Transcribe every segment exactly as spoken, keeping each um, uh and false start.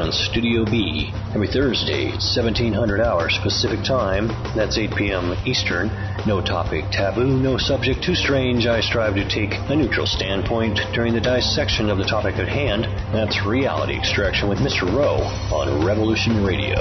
on Studio B every Thursday, seventeen hundred hours Pacific Time. That's eight p.m. Eastern. No topic taboo, no subject too strange. I strive to take a neutral standpoint during the dissection of the topic at hand. That's Reality Extraction with Mister Rowe on Revolution Radio.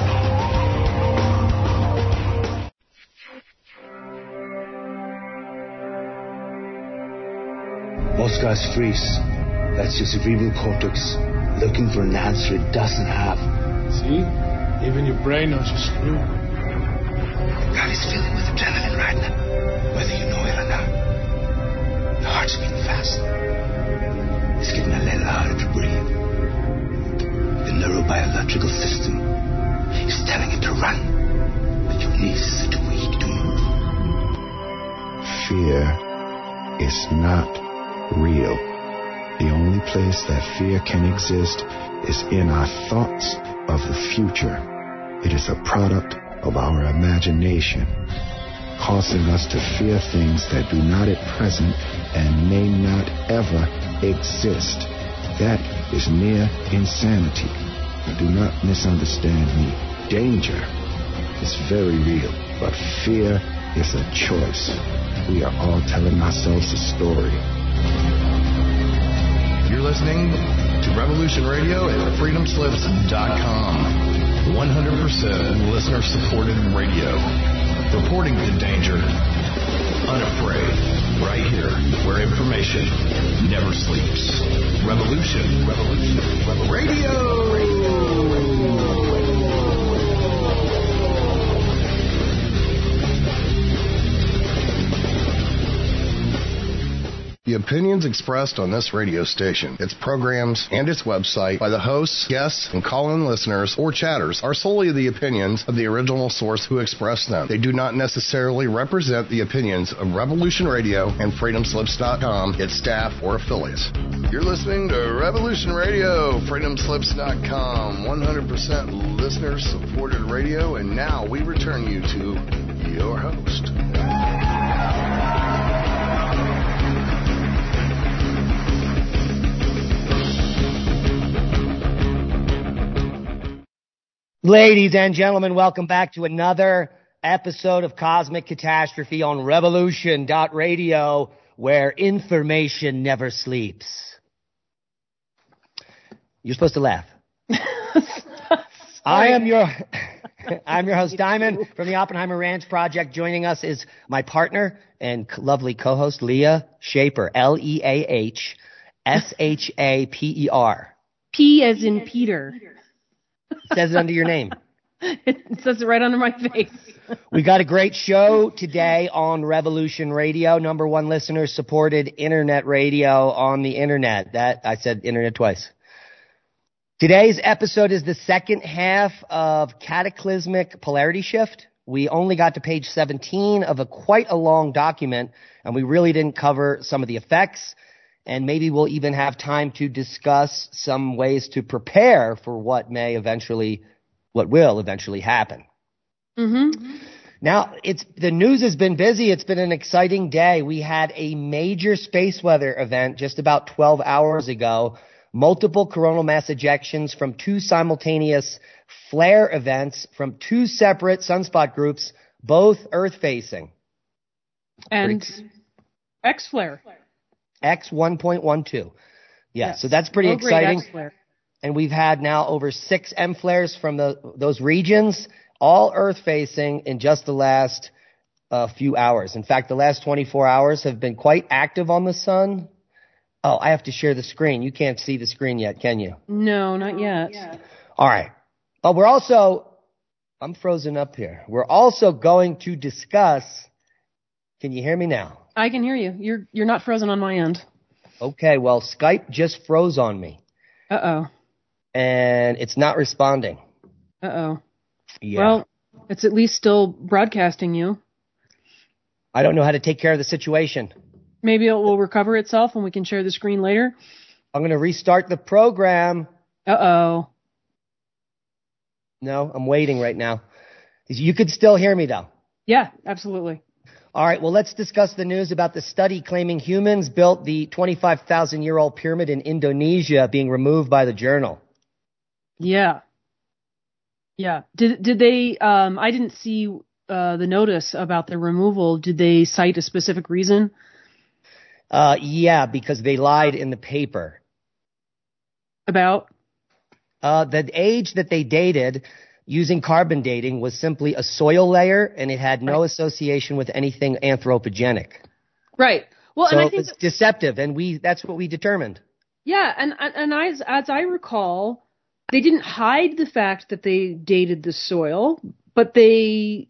Most guys freeze. That's your cerebral cortex looking for an answer it doesn't have. See? Even your brain knows you're screwed. Your body's filling with adrenaline right now, whether you know it or not. Your heart's beating fast. It's getting a little harder to breathe. The neurobiological system is telling it to run, but your knees are too weak to move. Fear is not real. The only place that fear can exist is in our thoughts of the future. It is a product of our imagination, causing us to fear things that do not at present and may not ever exist. That is near insanity. Do not misunderstand me. Danger is very real, but fear is a choice. We are all telling ourselves a story. You're listening to Revolution Radio at freedom slips dot com. one hundred percent listener-supported radio. Reporting the danger. Unafraid. Right here, where information never sleeps. Revolution. Revolution. Revolution. Radio. Radio. The opinions expressed on this radio station, its programs, and its website by the hosts, guests, and call-in listeners or chatters are solely the opinions of the original source who expressed them. They do not necessarily represent the opinions of Revolution Radio and freedom slips dot com, its staff, or affiliates. You're listening to Revolution Radio, freedom slips dot com, one hundred percent listener-supported radio, and now we return you to your host. Ladies and gentlemen, welcome back to another episode of Cosmic Catastrophe on Revolution Radio, where information never sleeps. You're supposed to laugh. I am your I'm your host, Diamond, from the Oppenheimer Ranch Project. Joining us is my partner and lovely co-host, Leah Shaper, L E A H S H A P E R. P as in Peter. It says it under your name. It says it right under my face. We got a great show today on Revolution Radio, number one listener-supported internet radio on the internet. That I said internet twice. Today's episode is the second half of Cataclysmic Polarity Shift. We only got to page seventeen of a quite a long document, and we really didn't cover some of the effects. And maybe we'll even have time to discuss some ways to prepare for what may eventually, what will eventually happen. Mm-hmm. Now, it's the news has been busy. It's been an exciting day. We had a major space weather event just about twelve hours ago. Multiple coronal mass ejections from two simultaneous flare events from two separate sunspot groups, both Earth-facing. And Pretty... X-flare. X one point one two. Yeah, yes. So that's pretty oh, exciting. And we've had now over six M flares from the, those regions, all Earth-facing in just the last uh, few hours. In fact, the last twenty-four hours have been quite active on the sun. Oh, I have to share the screen. You can't see the screen yet, can you? No, not yet. All right. But we're also, I'm frozen up here. We're also going to discuss, can you hear me now? I can hear you. You're you're not frozen on my end. Okay, well, Skype just froze on me. Uh-oh. And it's not responding. Uh-oh. Yeah. Well, it's at least still broadcasting you. I don't know how to take care of the situation. Maybe it will recover itself and we can share the screen later. I'm going to restart the program. Uh-oh. No, I'm waiting right now. You could still hear me, though. Yeah, absolutely. All right, well, let's discuss the news about the study claiming humans built the twenty-five thousand year old pyramid in Indonesia being removed by the journal. Yeah. Yeah. Did did they? Um, I didn't see uh, the notice about the removal. Did they cite a specific reason? Uh, yeah, because they lied in the paper. About? Uh, the age that they dated using carbon dating was simply a soil layer, and it had no right. association with anything anthropogenic. Right. Well, so and I think it's that, deceptive, and we that's what we determined. Yeah, and and I, as I recall, they didn't hide the fact that they dated the soil, but they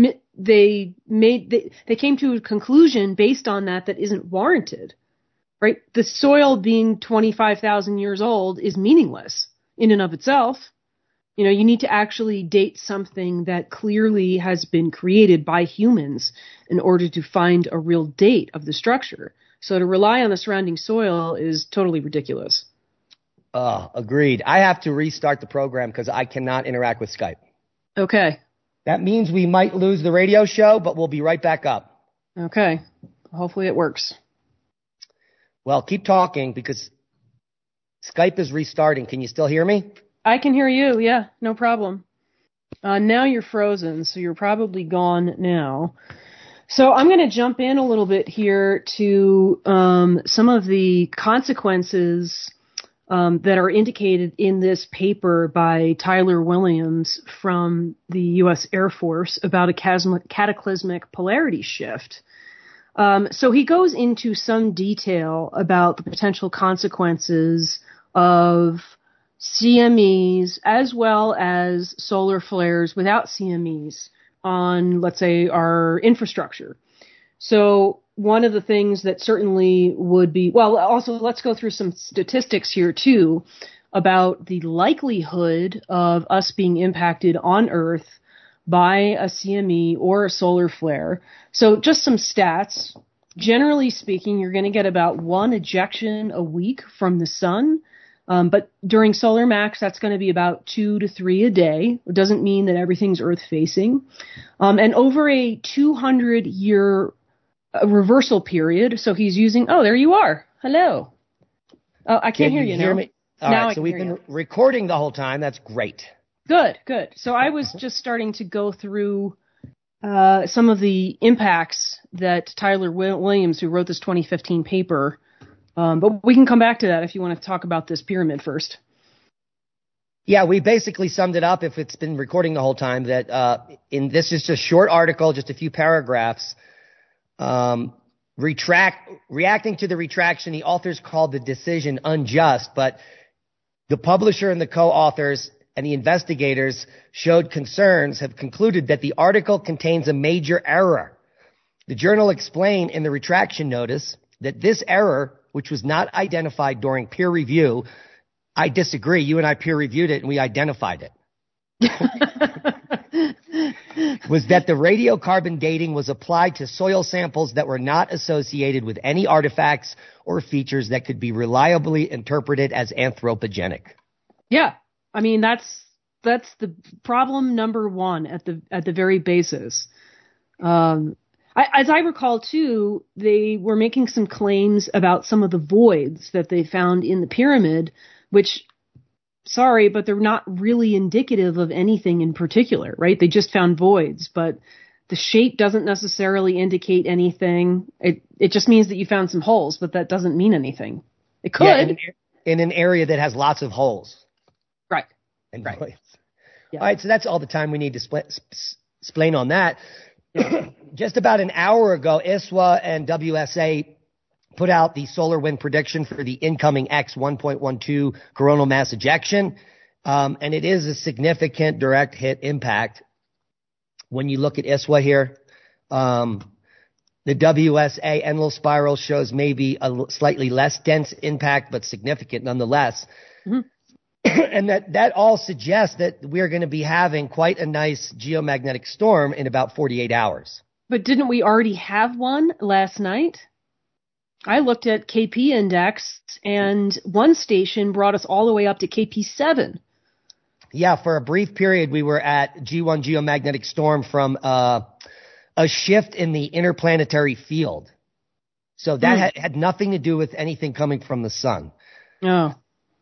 they made they, they came to a conclusion based on that that isn't warranted. Right? The soil being twenty-five thousand years old is meaningless in and of itself. You know, you need to actually date something that clearly has been created by humans in order to find a real date of the structure. So to rely on the surrounding soil is totally ridiculous. Uh, agreed. I have to restart the program because I cannot interact with Skype. Okay. That means we might lose the radio show, but we'll be right back up. Okay. Hopefully it works. Well, keep talking because Skype is restarting. Can you still hear me? I can hear you. Yeah, no problem. Uh, now you're frozen, so you're probably gone now. So I'm going to jump in a little bit here to um, some of the consequences um, that are indicated in this paper by Tyler Williams from the U S Air Force about a cataclysmic polarity shift. Um, so he goes into some detail about the potential consequences of C M Es as well as solar flares without C M Es on, let's say, our infrastructure. So one of the things that certainly would be, well, also let's go through some statistics here too about the likelihood of us being impacted on Earth by a C M E or a solar flare. So just some stats. Generally speaking, you're going to get about one ejection a week from the sun. Um, but during solar max, that's going to be about two to three a day. It doesn't mean that everything's Earth facing. Um, and over a two hundred year uh, reversal period, so he's using, oh, there you are. Hello. Oh, I can't Can hear you you hear now. me? All now right, I so can we've hear been you. recording the whole time. That's great. Good, good. So I was just starting to go through uh, some of the impacts that Tyler Williams, who wrote this twenty fifteen paper, Um, but we can come back to that if you want to talk about this pyramid first. Yeah, we basically summed it up, if it's been recording the whole time, that uh, in this is just a short article, just a few paragraphs. Um, retract, reacting to the retraction, the authors called the decision unjust, but the publisher and the co-authors and the investigators showed concerns, have concluded that the article contains a major error. The journal explained in the retraction notice that this error, which was not identified during peer review. I disagree. You and I peer reviewed it and we identified it. Was that the radiocarbon dating was applied to soil samples that were not associated with any artifacts or features that could be reliably interpreted as anthropogenic. Yeah. I mean, that's, that's the problem number one at the, at the very basis. Um, I, as I recall, too, they were making some claims about some of the voids that they found in the pyramid, which, sorry, but they're not really indicative of anything in particular, right? They just found voids, but the shape doesn't necessarily indicate anything. It it just means that you found some holes, but that doesn't mean anything. It could. Yeah, in, an, in an area that has lots of holes. Right. And right. voids. Yeah. All right, so that's all the time we need to spl- sp- explain on that. Just about an hour ago, I S W A and W S A put out the solar wind prediction for the incoming X one point one two coronal mass ejection. Um, and it is a significant direct hit impact. When you look at I S W A here, um, the W S A Enlil spiral shows maybe a slightly less dense impact, but significant nonetheless. Mm-hmm. And that, that all suggests that we're going to be having quite a nice geomagnetic storm in about forty-eight hours. But didn't we already have one last night? I looked at K P index, and one station brought us all the way up to K P seven. Yeah, for a brief period, we were at G one geomagnetic storm from uh, a shift in the interplanetary field. So that mm. had, had nothing to do with anything coming from the sun. Oh.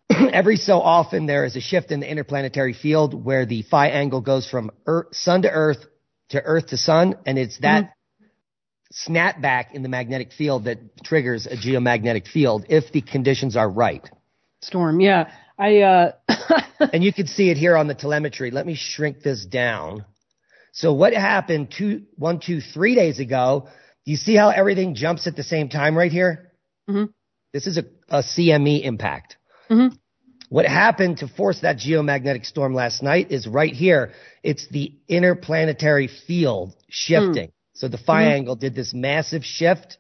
every so often there is a shift in the interplanetary field where the phi angle goes from Earth, sun to Earth to Earth to sun, and it's that mm-hmm. snapback in the magnetic field that triggers a geomagnetic field if the conditions are right. Storm, yeah. I uh and you can see it here on the telemetry. Let me shrink this down. So what happened two, one, two, three days ago? Do you see how everything jumps at the same time right here? Mm-hmm. This is a, a C M E impact. Mm-hmm. What happened to force that geomagnetic storm last night is right here. It's the interplanetary field shifting. Mm. So the phi mm-hmm. angle did this massive shift.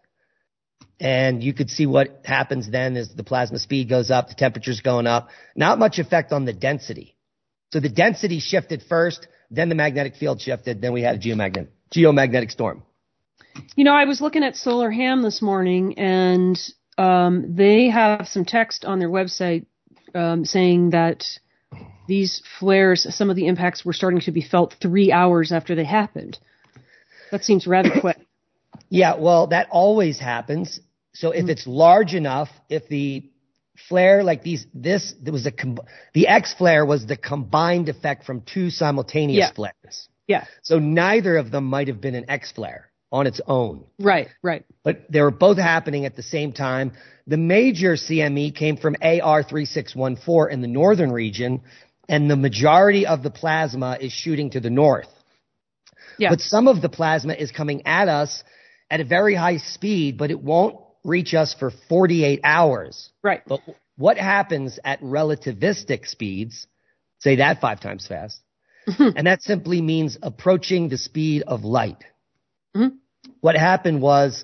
And you could see what happens then is the plasma speed goes up, the temperature's going up. Not much effect on the density. So the density shifted first, then the magnetic field shifted, then we had a geomagnetic, geomagnetic storm. You know, I was looking at Solar Ham this morning, and um, they have some text on their website um, saying that these flares, some of the impacts were starting to be felt three hours after they happened. That seems rather quick. Yeah, well, that always happens. So if mm-hmm. it's large enough, if the flare like these, this, there was a, com- the X flare was the combined effect from two simultaneous yeah. flares. Yeah. So neither of them might have been an X flare on its own. Right, right. But they were both happening at the same time. The major C M E came from A R three six one four in the northern region, and the majority of the plasma is shooting to the north. Yeah. But some of the plasma is coming at us at a very high speed, but it won't reach us for forty-eight hours. Right. But what happens at relativistic speeds, say that five times fast, and that simply means approaching the speed of light. Mm-hmm. What happened was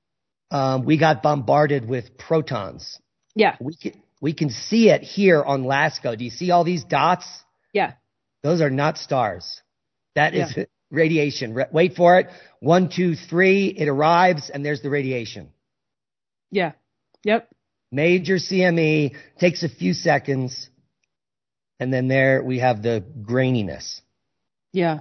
um, we got bombarded with protons. Yeah. We can, we can see it here on LASCO. Do you see all these dots? Yeah. Those are not stars. That is yeah. radiation. Re- wait for it. One, two, three. It arrives, and there's the radiation. Yeah. Yep. Major C M E takes a few seconds, and then there we have the graininess. Yeah.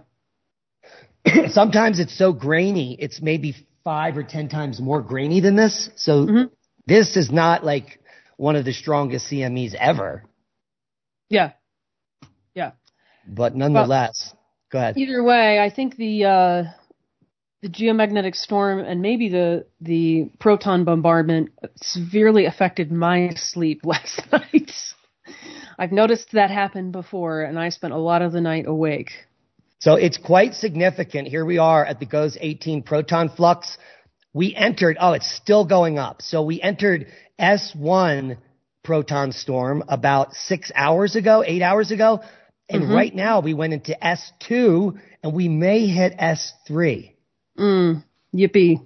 Sometimes it's so grainy, it's maybe five or ten times more grainy than this. So mm-hmm. this is not like one of the strongest C M Es ever. Yeah. Yeah. But nonetheless, well, go ahead. Either way, I think the uh, the geomagnetic storm and maybe the the proton bombardment severely affected my sleep last night. I've noticed that happen before, and I spent a lot of the night awake. So it's quite significant. Here we are at the GOES eighteen proton flux. We entered, oh, it's still going up. So we entered S one proton storm about six hours ago, eight hours ago. And mm-hmm. right now we went into S two and we may hit S three. Mm, yippee.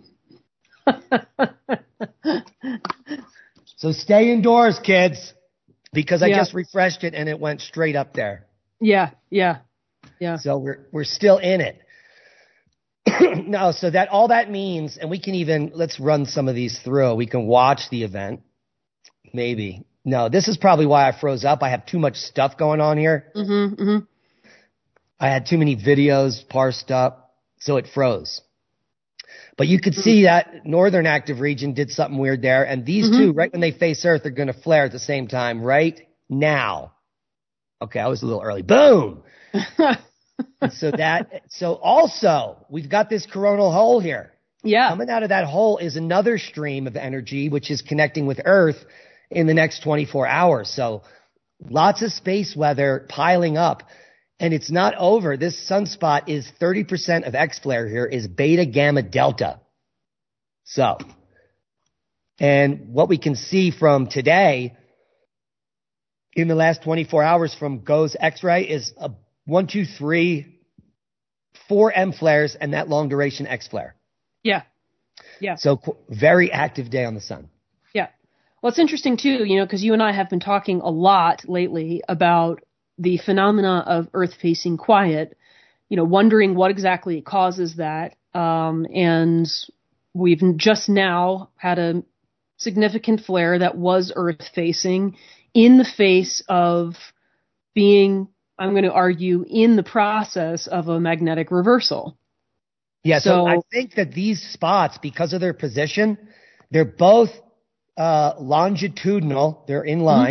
So stay indoors, kids, because I yeah. just refreshed it and it went straight up there. Yeah, yeah. Yeah. So we're we're still in it. No, so that all that means, and we can even, let's run some of these through. We can watch the event. Maybe. No, this is probably why I froze up. I have too much stuff going on here. Mm-hmm, mm-hmm. I had too many videos parsed up, so it froze. But you could mm-hmm. see that northern active region did something weird there. And these mm-hmm. two, right when they face Earth, are going to flare at the same time right now. Okay, I was a little early. Boom! so that, so also, we've got this coronal hole here. Yeah. Coming out of that hole is another stream of energy, which is connecting with Earth in the next twenty-four hours. So lots of space weather piling up. And it's not over. This sunspot is thirty percent of X flare here is beta gamma delta. So, and what we can see from today in the last twenty-four hours from GOES X-ray is a one, two, three, four M flares and that long duration X flare. Yeah. Yeah. So qu- very active day on the sun. Yeah. Well, it's interesting too, you know, because you and I have been talking a lot lately about the phenomena of Earth facing quiet, you know, wondering what exactly causes that. Um, and we've just now had a significant flare that was Earth facing in the face of being, I'm going to argue, in the process of a magnetic reversal. Yeah, so, so I think that these spots, because of their position, they're both uh, longitudinal, they're in line,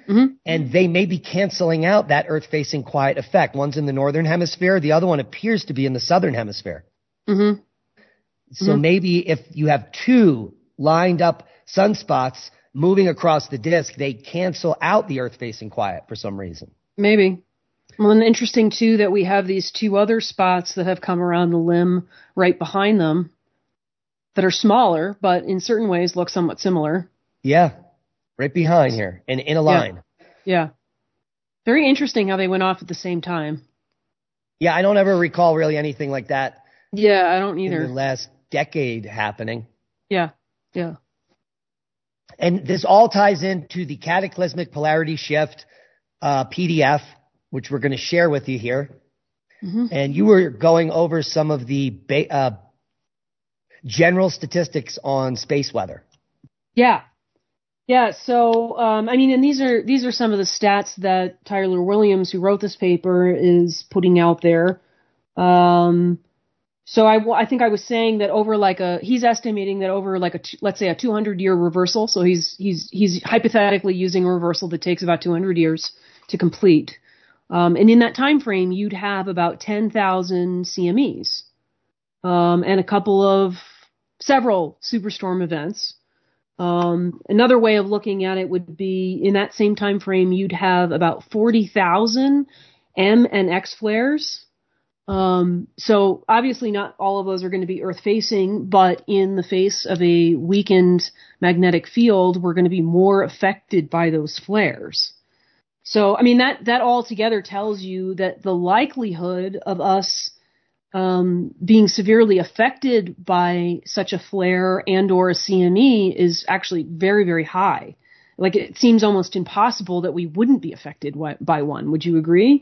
Mm-hmm. And they may be canceling out that Earth-facing quiet effect. One's in the northern hemisphere. The other one appears to be in the southern hemisphere. Mm-hmm. So mm-hmm. maybe if you have two lined up sunspots moving across the disk, they cancel out the Earth-facing quiet for some reason. Maybe. Well, and interesting, too, that we have these two other spots that have come around the limb right behind them that are smaller, but in certain ways look somewhat similar. Yeah, right behind here and in a line. Yeah. yeah. Very interesting how they went off at the same time. Yeah, I don't ever recall really anything like that. Yeah, I don't either. In the last decade happening. Yeah, yeah. And this all ties into the cataclysmic polarity shift uh, P D F, which we're going to share with you here. Mm-hmm. And you were going over some of the ba- uh, general statistics on space weather. Yeah. Yeah. So, um, I mean, and these are, these are some of the stats that Tyler Williams, who wrote this paper, is putting out there. Um, so I, I think I was saying that over like a, he's estimating that over like a, let's say a two hundred year reversal. So he's, he's, he's hypothetically using a reversal that takes about two hundred years to complete. Um, and in that time frame, you'd have about ten thousand C M Es, um, and a couple of several superstorm events. Um, another way of looking at it would be in that same time frame, you'd have about forty thousand M and X flares. Um, so obviously not all of those are going to be Earth facing, but in the face of a weakened magnetic field, we're going to be more affected by those flares. So, I mean, that, that all together tells you that the likelihood of us um, being severely affected by such a flare and or a C M E is actually very, very high. Like, it seems almost impossible that we wouldn't be affected by one. Would you agree?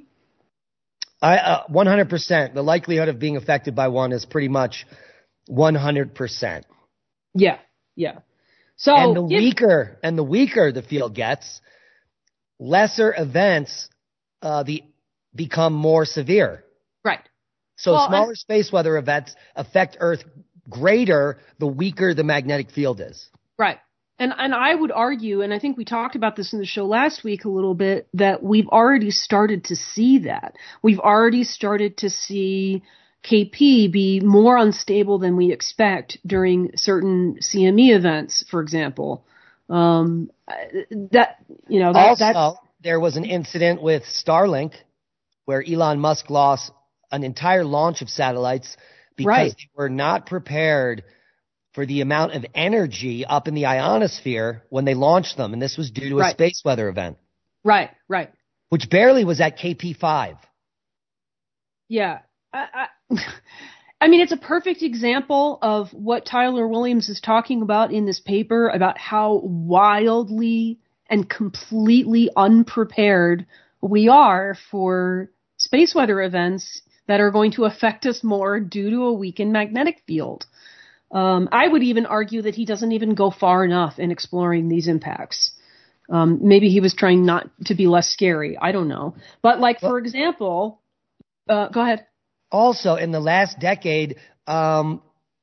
I, uh, one hundred percent. The likelihood of being affected by one is pretty much one hundred percent. Yeah, yeah. So, and the if, weaker, and the weaker the field gets, lesser events uh, the become more severe. Right. So well, smaller I, space weather events affect Earth greater the weaker the magnetic field is. Right. And and I would argue, and I think we talked about this in the show last week a little bit, that we've already started to see that. We've already started to see K P be more unstable than we expect during certain C M E events, for example. Um, that, you know, that, also, that's, there was an incident with Starlink where Elon Musk lost an entire launch of satellites because right. they were not prepared for the amount of energy up in the ionosphere when they launched them. And this was due to a right. space weather event. Right, right. Which barely was at K P five. Yeah. I, I, I mean, it's a perfect example of what Tyler Williams is talking about in this paper about how wildly and completely unprepared we are for space weather events that are going to affect us more due to a weakened magnetic field. Um, I would even argue that he doesn't even go far enough in exploring these impacts. Um, maybe he was trying not to be less scary. I don't know. But like, for example, uh, go ahead. Also, in the last decade, um,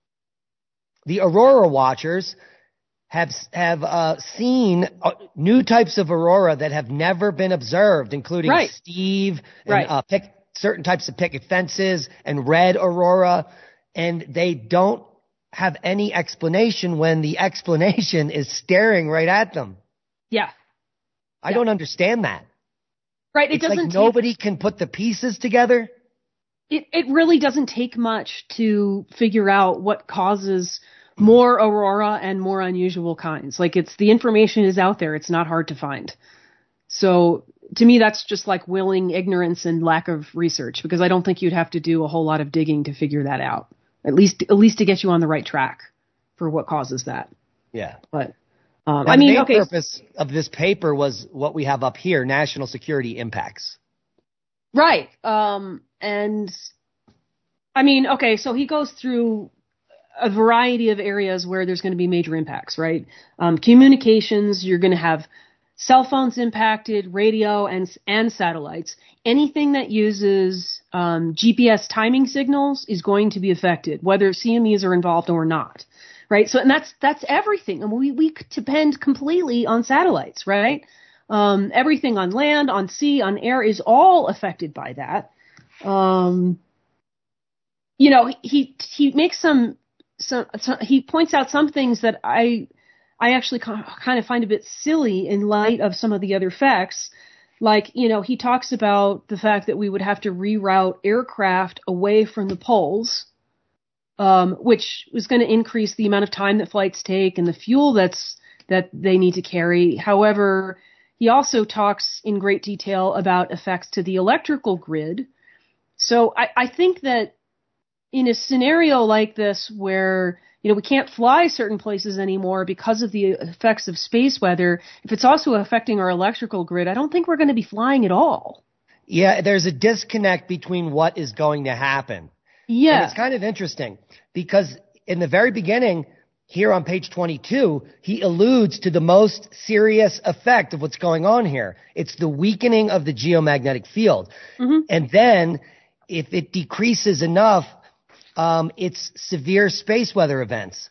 the aurora watchers have have uh, seen uh, new types of aurora that have never been observed, including right. Steve and right. uh, pick, certain types of picket fences and red aurora, and they don't have any explanation when the explanation is staring right at them. Yeah. I yeah. don't understand that. Right. It it's doesn't like take, nobody can put the pieces together. It it really doesn't take much to figure out what causes more aurora and more unusual kinds. Like, it's the information is out there. It's not hard to find. So to me, that's just like willing ignorance and lack of research, because I don't think you'd have to do a whole lot of digging to figure that out. At least, at least to get you on the right track for what causes that. Yeah. But, um, now, I mean, the main okay. purpose of this paper was what we have up here, national security impacts. Right. Um, and I mean, okay, so he goes through a variety of areas where there's going to be major impacts, right? Um, communications, you're going to have cell phones impacted, radio and, and satellites. Anything that uses um, G P S timing signals is going to be affected, whether C M Es are involved or not, right? So, and that's that's everything. I mean, we we depend completely on satellites, right? Um, everything on land, on sea, on air is all affected by that. Um, you know, he he makes some, some, some he points out some things that I I actually kind of find a bit silly in light of some of the other facts. Like, you know, he talks about the fact that we would have to reroute aircraft away from the poles, um, which was going to increase the amount of time that flights take and the fuel that's that they need to carry. However, he also talks in great detail about effects to the electrical grid. So I, I think that in a scenario like this where, you know, we can't fly certain places anymore because of the effects of space weather, if it's also affecting our electrical grid, I don't think we're going to be flying at all. Yeah, there's a disconnect between what is going to happen. Yeah. And it's kind of interesting because in the very beginning, here on page twenty-two, he alludes to the most serious effect of what's going on here. It's the weakening of the geomagnetic field. Mm-hmm. And then if it decreases enough, um, it's severe space weather events.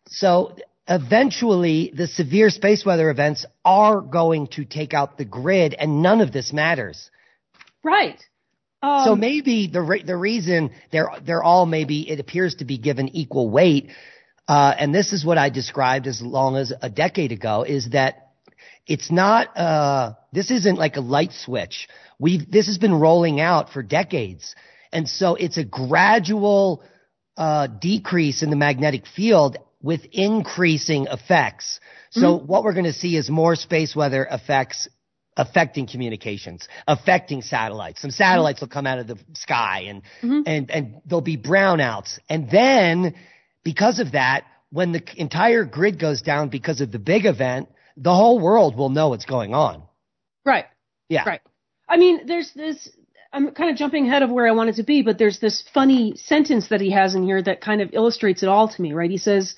So eventually the severe space weather events are going to take out the grid, and none of this matters. Right. Um, so maybe the re- the reason they're they're all maybe it appears to be given equal weight, uh, and this is what I described as long as a decade ago, is that it's not uh, this isn't like a light switch. We've this has been rolling out for decades, and so it's a gradual uh, decrease in the magnetic field with increasing effects. So mm-hmm. what we're going to see is more space weather effects affecting communications, affecting satellites. Some satellites mm-hmm. will come out of the sky and, mm-hmm. and, and there'll be brownouts. And then because of that, when the entire grid goes down because of the big event, the whole world will know what's going on. Right. Yeah. Right. I mean, there's this, I'm kind of jumping ahead of where I wanted to be, but there's this funny sentence that he has in here that kind of illustrates it all to me, right? He says,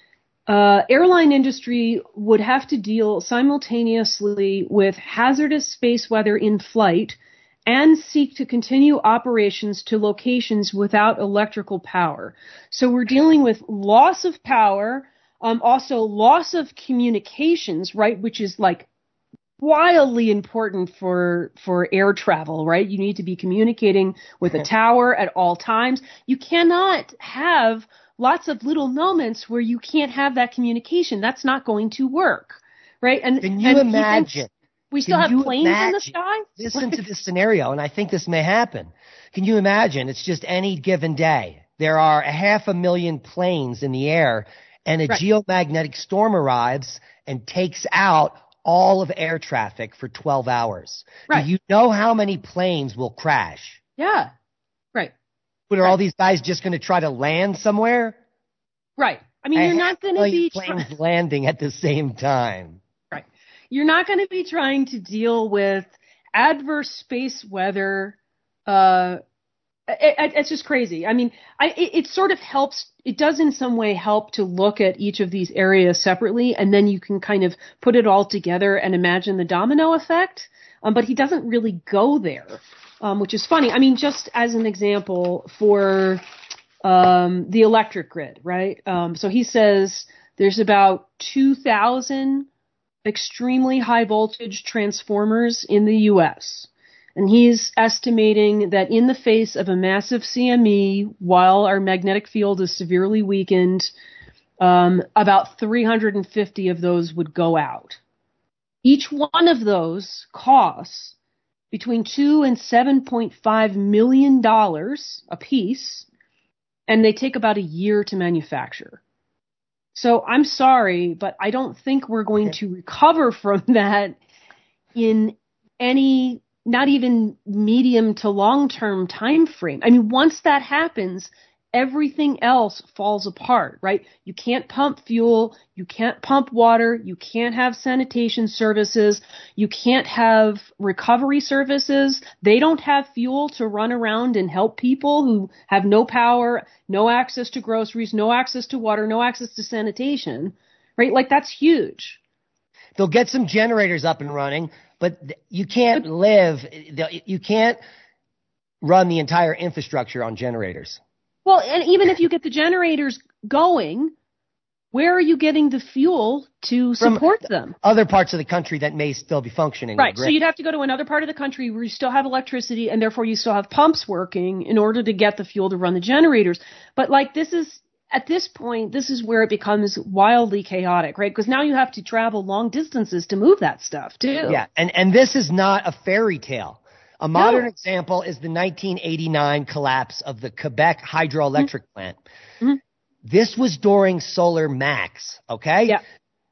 Uh, airline industry would have to deal simultaneously with hazardous space weather in flight and seek to continue operations to locations without electrical power. So we're dealing with loss of power, um, also loss of communications, right, which is like wildly important for for air travel, right? You need to be communicating with a tower at all times. You cannot have lots of little moments where you can't have that communication. That's not going to work, right? And can you and imagine? We still can have planes imagine? in the sky? Listen to this scenario, and I think this may happen. Can you imagine? It's just any given day. There are a half a million planes in the air, and a right. geomagnetic storm arrives and takes out all of air traffic for twelve hours. Right. Do you know how many planes will crash? Yeah, right. But are right. all these guys just going to try to land somewhere? Right. I mean, I you're not going to be planes try- landing at the same time. Right. You're not going to be trying to deal with adverse space weather. Uh, it, it, it's just crazy. I mean, I, it, it sort of helps. It does in some way help to look at each of these areas separately, and then you can kind of put it all together and imagine the domino effect. Um, but he doesn't really go there. Um, which is funny. I mean, just as an example for um, the electric grid, right? Um, so he says there's about two thousand extremely high voltage transformers in the U S, and he's estimating that in the face of a massive C M E, while our magnetic field is severely weakened, um, about three hundred fifty of those would go out. Each one of those costs between two and seven point five million dollars a piece, and they take about a year to manufacture. So I'm sorry, but I don't think we're going to recover from that in any, not even medium to long-term time frame. I mean, once that happens, everything else falls apart, right? You can't pump fuel. You can't pump water. You can't have sanitation services. You can't have recovery services. They don't have fuel to run around and help people who have no power, no access to groceries, no access to water, no access to sanitation, right? Like, that's huge. They'll get some generators up and running, but you can't live, you can't run the entire infrastructure on generators. Well, and even if you get the generators going, where are you getting the fuel to support From them? Other parts of the country that may still be functioning. Right. So you'd have to go to another part of the country where you still have electricity and therefore you still have pumps working in order to get the fuel to run the generators. But like this is, at this point, this is where it becomes wildly chaotic, right? Because now you have to travel long distances to move that stuff too. Yeah. And, and this is not a fairy tale. A modern No. example is the nineteen eighty-nine collapse of the Quebec hydroelectric mm-hmm. plant. Mm-hmm. This was during solar max, okay? Yeah.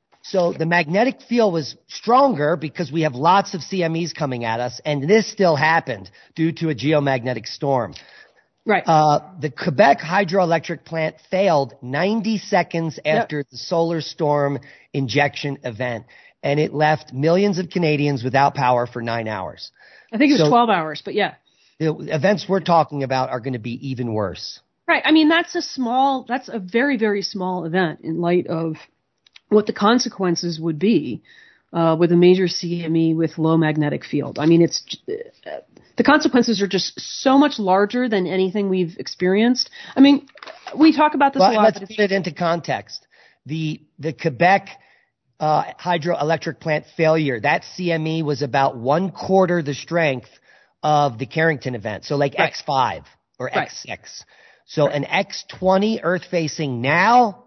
So the magnetic field was stronger because we have lots of C M Es coming at us, and this still happened due to a geomagnetic storm. Right. Uh, the Quebec hydroelectric plant failed ninety seconds after yep. the solar storm injection event, and it left millions of Canadians without power for nine hours. I think it was so twelve hours, but yeah. The events we're talking about are going to be even worse. Right. I mean, that's a small, that's a very, very small event in light of what the consequences would be uh, with a major C M E with low magnetic field. I mean, it's uh, the consequences are just so much larger than anything we've experienced. I mean, we talk about this well, a lot. Let's put it into context. The the Quebec uh, hydroelectric plant failure, that C M E was about one quarter the strength of the Carrington event. So like right. X five or right. X six. So right. an X twenty Earth facing now,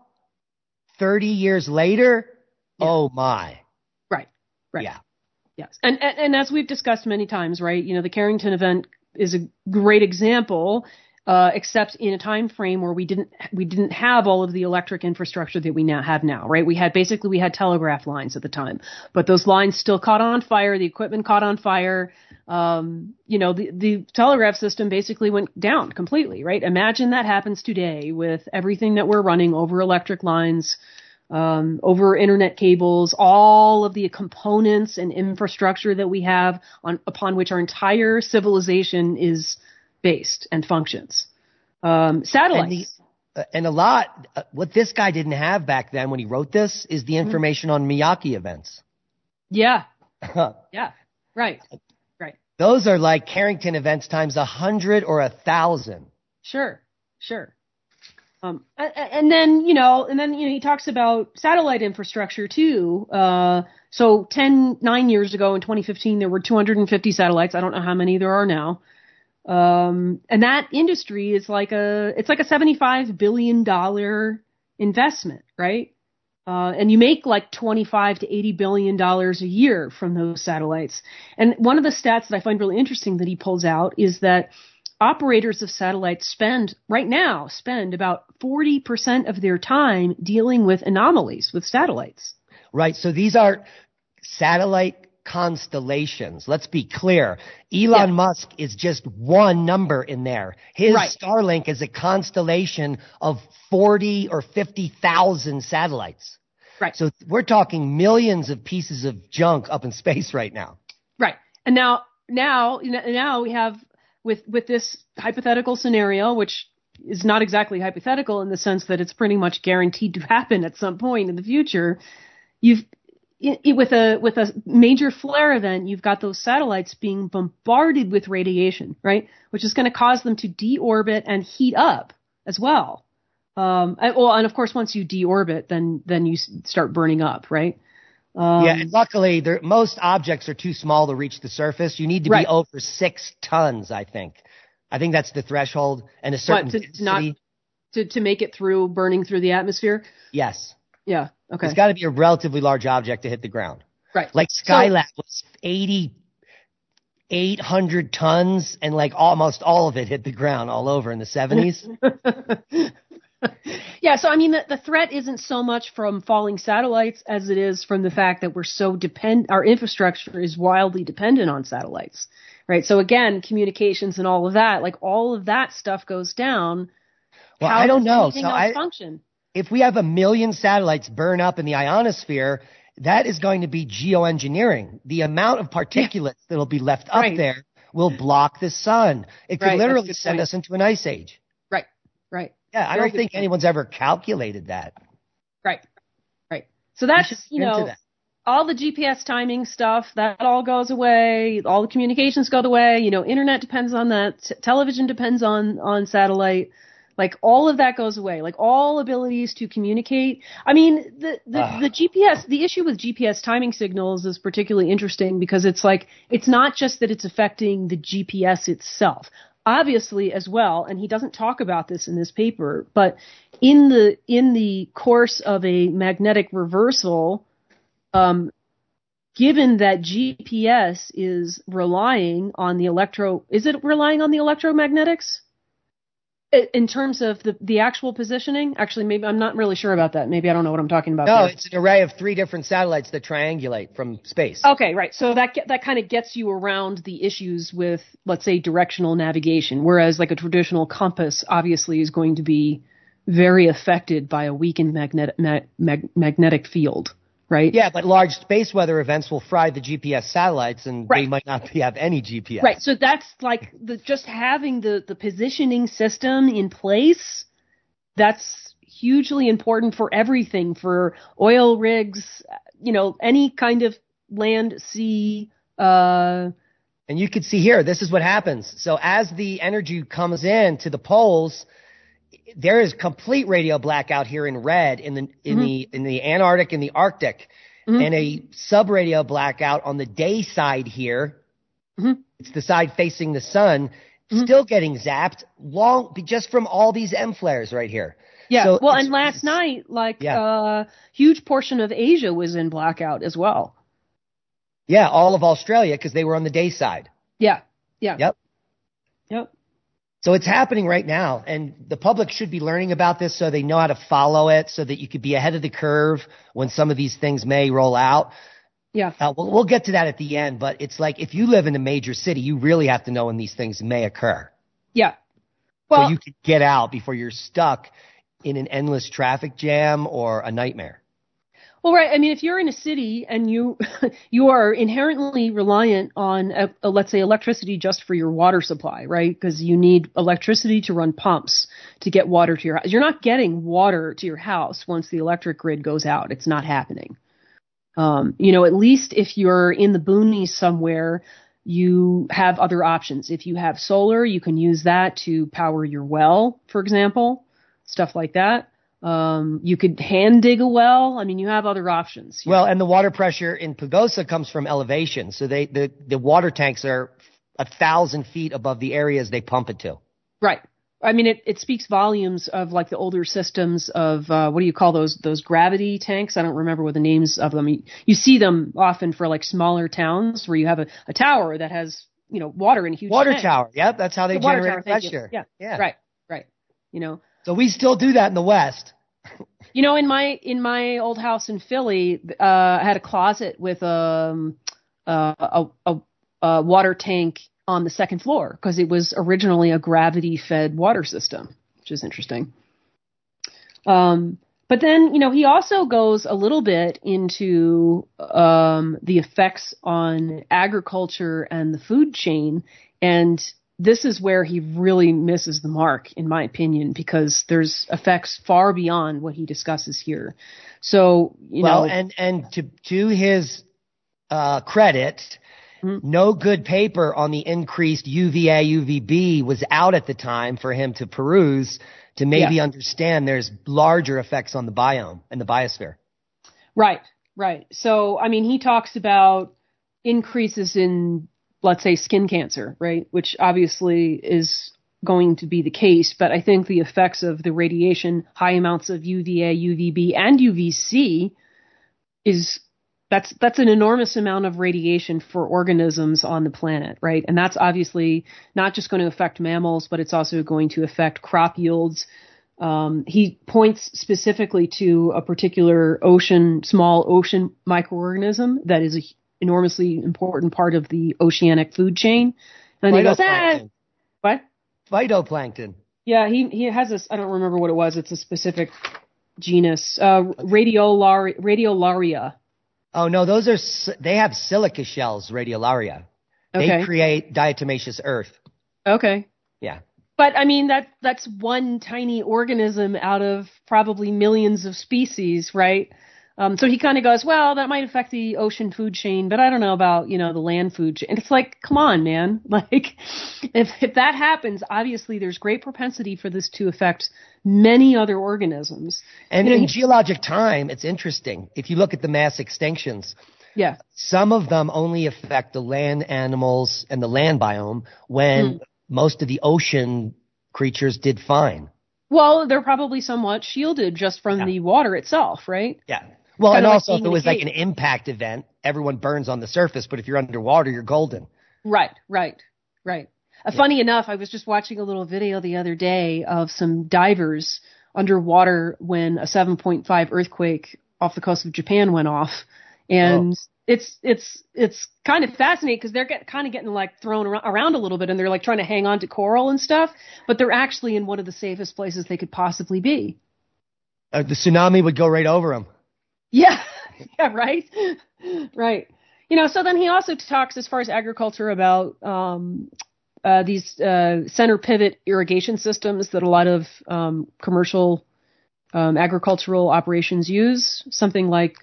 thirty years later, yeah. oh my. Right, right. Yeah. Yes. And, and and as we've discussed many times, right, you know, the Carrington event is a great example, uh, except in a time frame where we didn't we didn't have all of the electric infrastructure that we now have now, right? We had basically we had telegraph lines at the time, but those lines still caught on fire, the equipment caught on fire. Um, you know, the, the telegraph system basically went down completely, right? Imagine that happens today with everything that we're running over electric lines, um, over internet cables, all of the components and infrastructure that we have on upon which our entire civilization is based and functions. Um, satellites. And, the, uh, and a lot, uh, what this guy didn't have back then when he wrote this is the information mm-hmm. on Miyake events. Yeah. yeah. Right. Those are like Carrington events times a hundred or a thousand. Sure, sure. Um, and then, you know, and then, you know, he talks about satellite infrastructure too. Uh, so ten, nine years ago in twenty fifteen, there were two hundred fifty satellites. I don't know how many there are now. Um, and that industry is like a, it's like a seventy-five billion dollars investment, right? Uh, and you make like twenty-five to eighty billion dollars a year from those satellites. And one of the stats that I find really interesting that he pulls out is that operators of satellites spend, right now, spend about forty percent of their time dealing with anomalies with satellites. Right. So these are satellite constellations. Let's be clear. Elon yeah. Musk is just one number in there. His right. Starlink is a constellation of forty or fifty thousand satellites. Right. So we're talking millions of pieces of junk up in space right now. Right. And now, now, now we have with, with this hypothetical scenario, which is not exactly hypothetical in the sense that it's pretty much guaranteed to happen at some point in the future. You've, It, it, with a with a major flare event, you've got those satellites being bombarded with radiation, right? Which is going to cause them to deorbit and heat up as well. Um, and, well, and of course, once you deorbit, then then you start burning up, right? Um, yeah, and luckily, most objects are too small to reach the surface. You need to right. be over six tons, I think. I think that's the threshold, and a certain what, to, density. not, to to make it through burning through the atmosphere. Yes. Yeah. Okay. It's got to be a relatively large object to hit the ground. Right. Like Skylab so, was eighty, eight hundred tons, and like almost all of it hit the ground all over in the seventies. Yeah. So, I mean, the, the threat isn't so much from falling satellites as it is from the fact that we're so depend, our infrastructure is wildly dependent on satellites. Right. So again, communications and all of that, like all of that stuff goes down. Well, How I don't does know. anything So else I, function? If we have a million satellites burn up in the ionosphere, that is going to be geoengineering. The amount of particulates yeah. that'll be left up right. there will block the sun. It could right. literally send point. us into an ice age. Right, right. Yeah, I Very don't think point. anyone's ever calculated that. Right, right. So that's, you know, that. all the G P S timing stuff, that all goes away. All the communications go away. You know, internet depends on that. T- television depends on, on satellite. Like all of that goes away. Like all abilities to communicate. I mean, the the, uh. the G P S, the issue with G P S timing signals is particularly interesting because it's like it's not just that it's affecting the G P S itself. Obviously as well, and he doesn't talk about this in this paper, but in the in the course of a magnetic reversal, um, given that G P S is relying on the electro, is it relying on the electromagnetics? In terms of the, the actual positioning? Actually, maybe I'm not really sure about that. Maybe I don't know what I'm talking about. No, there. It's an array of three different satellites that triangulate from space. Okay, right. So that that kind of gets you around the issues with, let's say, directional navigation, whereas like a traditional compass obviously is going to be very affected by a weakened magnetic mag, mag, magnetic field, right? Yeah, but large space weather events will fry the G P S satellites, and right. they might not be, have any G P S. Right. So that's like the just having the, the positioning system in place. That's hugely important for everything, for oil rigs, you know, any kind of land, sea. Uh, and you can see here, this is what happens. So as the energy comes in to the poles, there is complete radio blackout here in red in the in mm-hmm. the in the Antarctic and the Arctic, mm-hmm. and a subradio blackout on the day side here. Mm-hmm. It's the side facing the sun, mm-hmm. still getting zapped long just from all these M flares right here. Yeah. So well, and last night, like a yeah. uh, huge portion of Asia was in blackout as well. Yeah, all of Australia because they were on the day side. Yeah. Yeah. Yep. Yep. So it's happening right now, and the public should be learning about this so they know how to follow it, so that you could be ahead of the curve when some of these things may roll out. Yeah. Uh, we'll, we'll get to that at the end, but it's like if you live in a major city, you really have to know when these things may occur. Yeah. Well, so you can get out before you're stuck in an endless traffic jam or a nightmare. Well, right. I mean, if you're in a city and you you are inherently reliant on, a, a, let's say, electricity just for your water supply, right? Because you need electricity to run pumps to get water to your house. You're not getting water to your house once the electric grid goes out. It's not happening. Um, you know, at least if you're in the boonies somewhere, you have other options. If you have solar, you can use that to power your well, for example, stuff like that. Um, you could hand dig a well. I mean, you have other options. Well, know. And the water pressure in Pagosa comes from elevation. So they, the, the water tanks are a thousand feet above the areas they pump it to. Right. I mean, it, it speaks volumes of like the older systems of, uh, what do you call those, those gravity tanks? I don't remember what the names of them. You, you see them often for like smaller towns where you have a, a tower that has, you know, water in a huge water tank. tower. Yep. That's how they the generate tower, pressure. Yeah. Yeah. Right. Right. You know. So we still do that in the West. You know, in my in my old house in Philly, uh, I had a closet with um, uh, a, a, a water tank on the second floor because it was originally a gravity-fed water system, which is interesting. Um, but then, you know, he also goes a little bit into um, the effects on agriculture and the food chain, and this is where he really misses the mark, in my opinion, because there's effects far beyond what he discusses here. So, you well, know. and, and to, to his uh, credit, mm-hmm. no good paper on the increased U V A, U V B was out at the time for him to peruse to maybe yeah. understand there's larger effects on the biome and the biosphere. Right, right. So, I mean, he talks about increases in, let's say, skin cancer, right? Which obviously is going to be the case, but I think the effects of the radiation, high amounts of U V A, U V B, and U V C is, that's, that's an enormous amount of radiation for organisms on the planet, right? And that's obviously not just going to affect mammals, but it's also going to affect crop yields. Um, he points specifically to a particular ocean, small ocean microorganism that is a enormously important part of the oceanic food chain. And he goes, ah, what? Phytoplankton. Yeah, he he has this, I don't remember what it was. It's a specific genus, uh, Radiolari, Radiolaria. Oh, no, those are, they have silica shells, Radiolaria. Okay. They create diatomaceous earth. Okay. Yeah. But, I mean, that that's one tiny organism out of probably millions of species, right? Um, so he kind of goes, well, that might affect the ocean food chain, but I don't know about, you know, the land food chain. And it's like, come on, man. Like, if, if that happens, obviously there's great propensity for this to affect many other organisms. And you know, in he, geologic time, it's interesting. If you look at the mass extinctions, yeah, some of them only affect the land animals and the land biome when mm. most of the ocean creatures did fine. Well, they're probably somewhat shielded just from yeah. the water itself, right? Yeah. Well, kind and like also if it was like an impact event, everyone burns on the surface, but if you're underwater, you're golden. Right, right, right. Uh, yeah. Funny enough, I was just watching a little video the other day of some divers underwater when a seven point five earthquake off the coast of Japan went off. And oh. it's it's it's kind of fascinating because they're get, kind of getting like thrown around a little bit and they're like trying to hang on to coral and stuff, but they're actually in one of the safest places they could possibly be. Uh, the tsunami would go right over them. Yeah, yeah, right, right. You know, so then he also talks as far as agriculture about um, uh, these uh, center pivot irrigation systems that a lot of um, commercial um, agricultural operations use. Something like,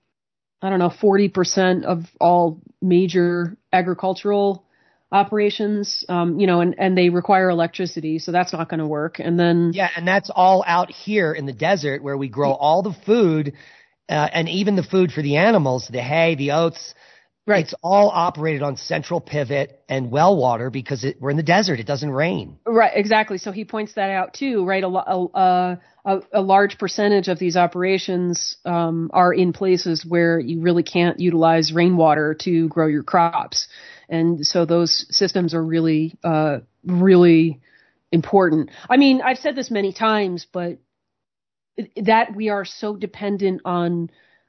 I don't know, forty percent of all major agricultural operations, um, you know, and, and they require electricity, so that's not going to work. And then yeah, and that's all out here in the desert where we grow all the food. Uh, and even the food for the animals, the hay, the oats, right. It's all operated on central pivot and well water because it, we're in the desert. It doesn't rain. Right, exactly. So he points that out too, right? A, a, a, a large percentage of these operations um, are in places where you really can't utilize rainwater to grow your crops. And so those systems are really, uh, really important. I mean, I've said this many times, but that we are so dependent on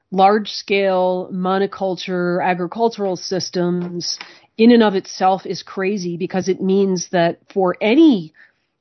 large-scale monoculture agricultural systems in and of itself is crazy because it means that for any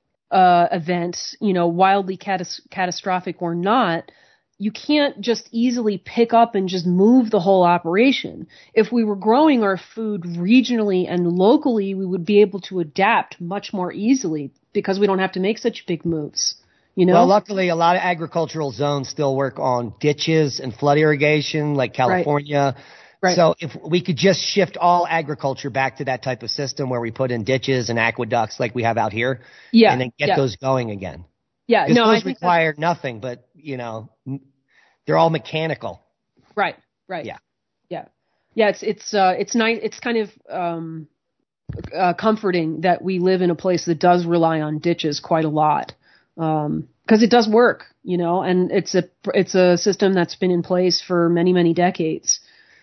uh, event, you know, wildly catas- catastrophic or not, you can't just easily pick up and just move the whole operation. If we were growing our food regionally and locally, we would be able to adapt much more easily because we don't have to make such big moves. You know? Well, luckily, a lot of agricultural zones still work on ditches and flood irrigation, like California. Right. Right. So if we could just shift all agriculture back to that type of system where we put in ditches and aqueducts like we have out here, yeah, and then get yeah. those going again. Yeah, no, those I think require nothing, but you know, they're all mechanical. Right. Right. Yeah. Yeah. Yeah. It's it's uh it's nice. It's kind of um uh, comforting that we live in a place that does rely on ditches quite a lot. Um, cause it does work, you know, and it's a, it's a system that's been in place for many, many decades.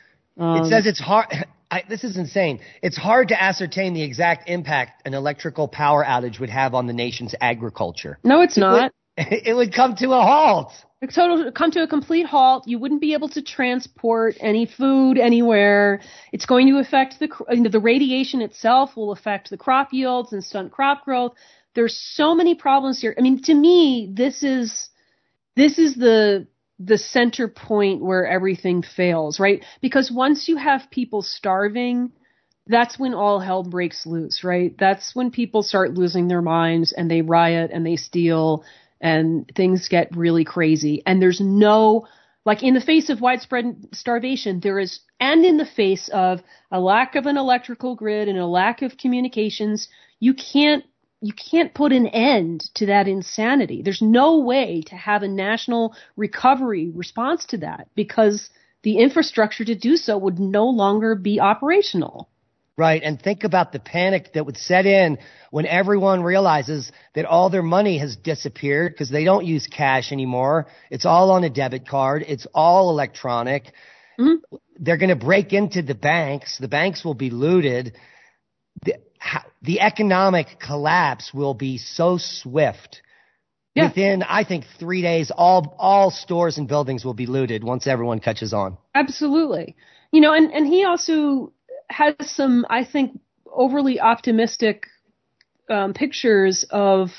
Um, it says it's hard. I, this is insane. It's hard to ascertain the exact impact an electrical power outage would have on the nation's agriculture. No, it's it not. Would, it would come to a halt. It would come to a complete halt. You wouldn't be able to transport any food anywhere. It's going to affect the, you know, the radiation itself will affect the crop yields and stunt crop growth. There's so many problems here. I mean, to me, this is this is the the center point where everything fails, right? Because once you have people starving, that's when all hell breaks loose, right? That's when people start losing their minds and they riot and they steal and things get really crazy. And there's no, like in the face of widespread starvation, there is, and in the face of a lack of an electrical grid and a lack of communications, you can't You can't put an end to that insanity. There's no way to have a national recovery response to that because the infrastructure to do so would no longer be operational. Right. And think about the panic that would set in when everyone realizes that all their money has disappeared because they don't use cash anymore. It's all on a debit card. It's all electronic. Mm-hmm. They're going to break into the banks. The banks will be looted. The, the economic collapse will be so swift. Yeah. Within, I think, three days, all all stores and buildings will be looted once everyone catches on. Absolutely. You know, and, and he also has some, I think, overly optimistic um, pictures of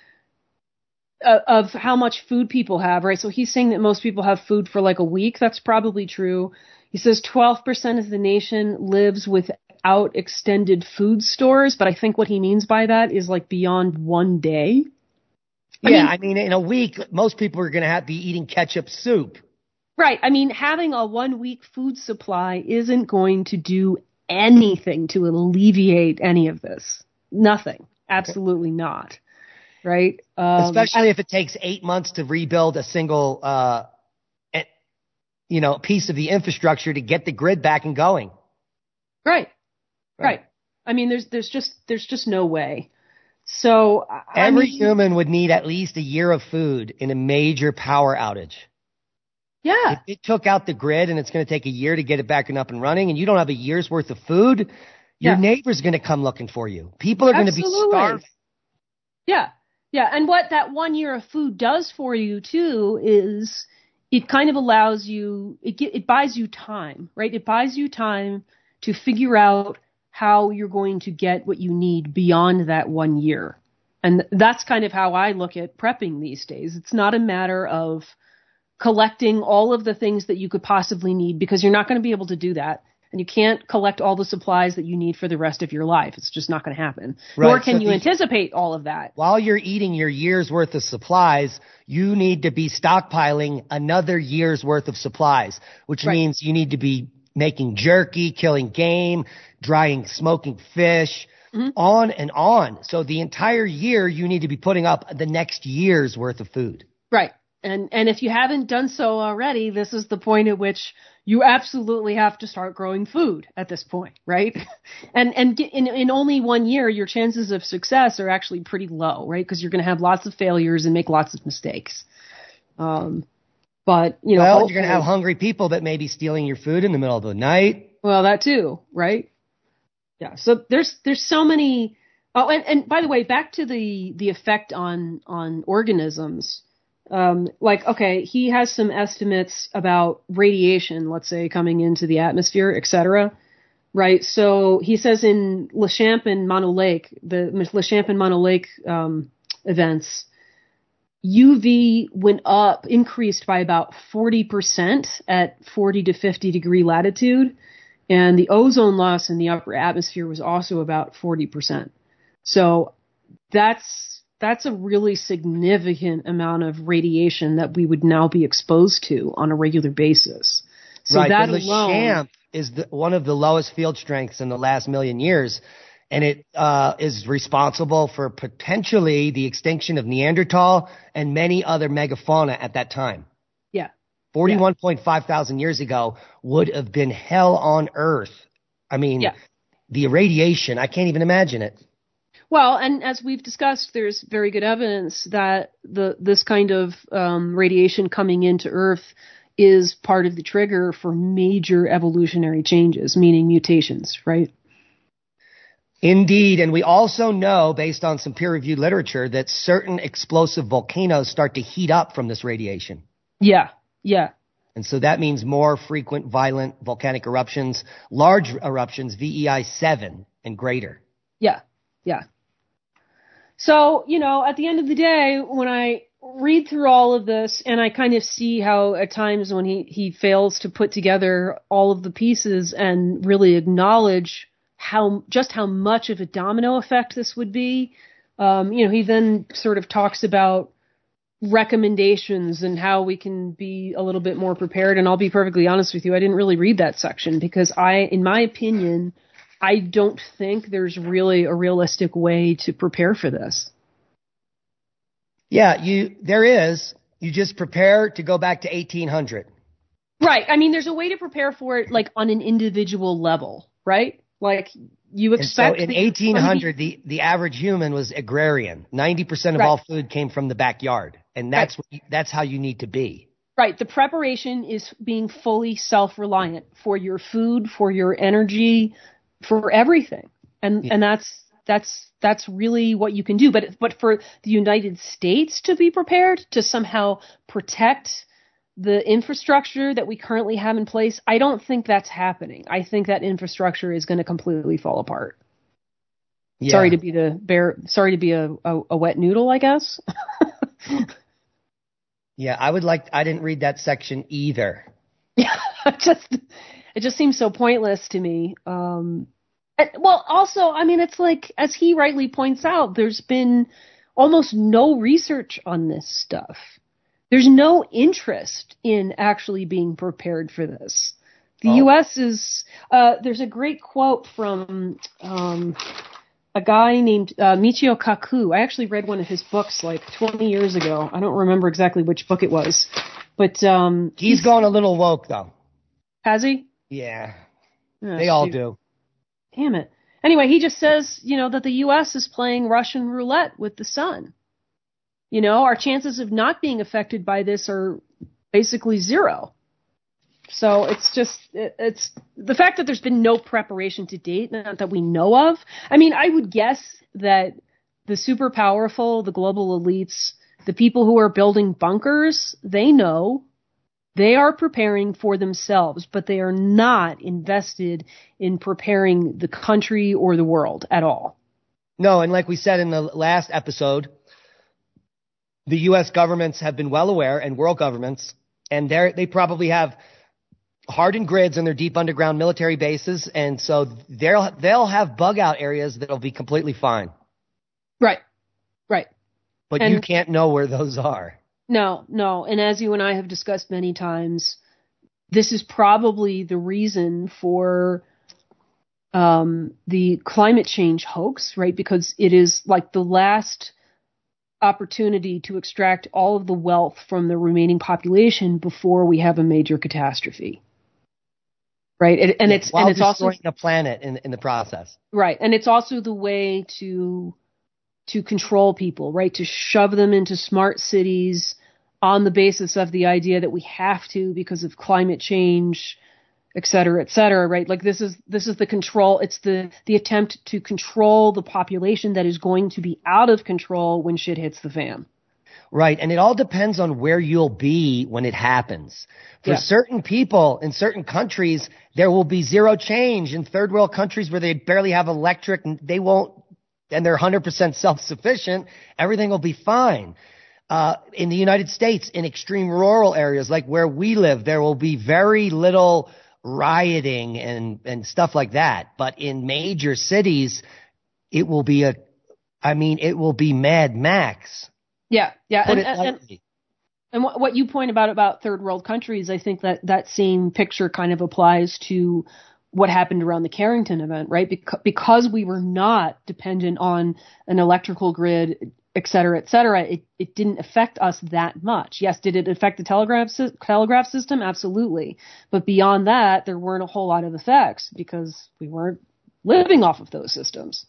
uh, of how much food people have, right? So he's saying that most people have food for like a week. That's probably true. He says twelve percent of the nation lives without extended food stores, but I think what he means by that is like beyond one day. I yeah, mean, I mean, in a week, most people are going to have to be eating ketchup soup. Right. I mean, having a one week food supply isn't going to do anything to alleviate any of this. Nothing. Absolutely not. Right. Um, Especially if it takes eight months to rebuild a single, uh, you know, piece of the infrastructure to get the grid back and going. Right. Right. right. I mean, there's, there's just, there's just no way. So I every mean, human would need at least a year of food in a major power outage. Yeah. If it took out the grid and it's going to take a year to get it back and up and running, and you don't have a year's worth of food, your yeah. neighbor's going to come looking for you. People are going to be starving. Yeah. Yeah. And what that one year of food does for you too is it kind of allows you, it it buys you time, right? It buys you time to figure out how you're going to get what you need beyond that one year. And that's kind of how I look at prepping these days. It's not a matter of collecting all of the things that you could possibly need, because you're not going to be able to do that. And you can't collect all the supplies that you need for the rest of your life. It's just not going to happen. Right. Nor can so you the, anticipate all of that. While you're eating your year's worth of supplies, you need to be stockpiling another year's worth of supplies, which right. means you need to be making jerky, killing game, drying, smoking fish, mm-hmm. on and on. So the entire year, you need to be putting up the next year's worth of food. Right. And and if you haven't done so already, this is the point at which you absolutely have to start growing food at this point, right? And and in, in only one year, your chances of success are actually pretty low, right? Because you're going to have lots of failures and make lots of mistakes. Um, but, you know. Well, you're going to have hungry people that may be stealing your food in the middle of the night. Well, that too, right? Yeah. So there's there's so many. Oh, and, and by the way, back to the, the effect on on organisms. Um, like, okay, he has some estimates about radiation, let's say, coming into the atmosphere, et cetera. Right. So he says in Lachamp and Mono Lake, the Lachamp and Mono Lake um, events, U V went up, increased by about forty percent at forty to fifty degree latitude. And the ozone loss in the upper atmosphere was also about forty percent. So that's That's a really significant amount of radiation that we would now be exposed to on a regular basis. So right, that but alone Lachamp is the, one of the lowest field strengths in the last million years, and it uh, is responsible for potentially the extinction of Neanderthal and many other megafauna at that time. Yeah. forty-one point five thousand years ago would have been hell on earth. I mean, yeah. the irradiation, I can't even imagine it. Well, and as we've discussed, there's very good evidence that the this kind of um, radiation coming into Earth is part of the trigger for major evolutionary changes, meaning mutations, right? Indeed, and we also know, based on some peer-reviewed literature, that certain explosive volcanoes start to heat up from this radiation. Yeah, yeah. And so that means more frequent violent volcanic eruptions, large eruptions, V E I seven and greater. Yeah, yeah. So, you know, at the end of the day, when I read through all of this and I kind of see how at times when he, he fails to put together all of the pieces and really acknowledge how just how much of a domino effect this would be, um, you know, he then sort of talks about recommendations and how we can be a little bit more prepared. And I'll be perfectly honest with you, I didn't really read that section because I, in my opinion, I don't think there's really a realistic way to prepare for this. Yeah, you there is. You just prepare to go back to eighteen hundred. Right. I mean, there's a way to prepare for it, like on an individual level, right? Like you expect. And so in eighteen hundred, the, the average human was agrarian. ninety percent of right. all food came from the backyard, and that's right. what you, that's how you need to be. Right. The preparation is being fully self-reliant for your food, for your energy, for everything. And, yeah. and that's, that's, that's really what you can do. But, but for the United States to be prepared to somehow protect the infrastructure that we currently have in place, I don't think that's happening. I think that infrastructure is going to completely fall apart. Yeah. Sorry to be the bear, sorry to be a, a, a wet noodle, I guess. Yeah. I would like, I didn't read that section either. Yeah. just, It just seems so pointless to me. Um, and, well, also, I mean, it's like, as he rightly points out, there's been almost no research on this stuff. There's no interest in actually being prepared for this. The oh. U S is, uh, there's a great quote from um, a guy named uh, Michio Kaku. I actually read one of his books like twenty years ago. I don't remember exactly which book it was. But um, he's, he's gone a little woke, though. Has he? Yeah. Oh, they all shoot. do. Damn it. Anyway, he just says, you know, that the U S is playing Russian roulette with the sun. You know, our chances of not being affected by this are basically zero. So it's just, it, it's the fact that there's been no preparation to date, not that we know of. I mean, I would guess that the super powerful, the global elites, the people who are building bunkers, they know they are preparing for themselves, but they are not invested in preparing the country or the world at all. No, and like we said in the last episode, the U S governments have been well aware, and world governments, and they they probably have hardened grids in their deep underground military bases, and so they'll they'll have bug out areas that'll be completely fine. Right, right. But and you can't know where those are. No, no. And as you and I have discussed many times, this is probably the reason for um, the climate change hoax, right? Because it is like the last opportunity to extract all of the wealth from the remaining population before we have a major catastrophe. Right. And, and it's, While and it's also the planet in, in the process. Right. And it's also the way to, to control people, right? To shove them into smart cities on the basis of the idea that we have to because of climate change, et cetera, et cetera, right? Like this is, this is the control. It's the, the attempt to control the population that is going to be out of control when shit hits the fan. Right. And it all depends on where you'll be when it happens. For yeah. certain people in certain countries, there will be zero change. In third world countries where they barely have electric, they won't, and they're one hundred percent self-sufficient, everything will be fine. Uh, in the United States, in extreme rural areas like where we live, there will be very little rioting and, and stuff like that. But in major cities, it will be a, I mean, it will be Mad Max. Yeah, yeah. Put And, it and, and what you point about about third world countries, I think that that same picture kind of applies to what happened around the Carrington event, right? Because, because we were not dependent on an electrical grid, et cetera, et cetera, it, it didn't affect us that much. Yes, did it affect the telegraph telegraph system? Absolutely. But beyond that, there weren't a whole lot of effects because we weren't living off of those systems.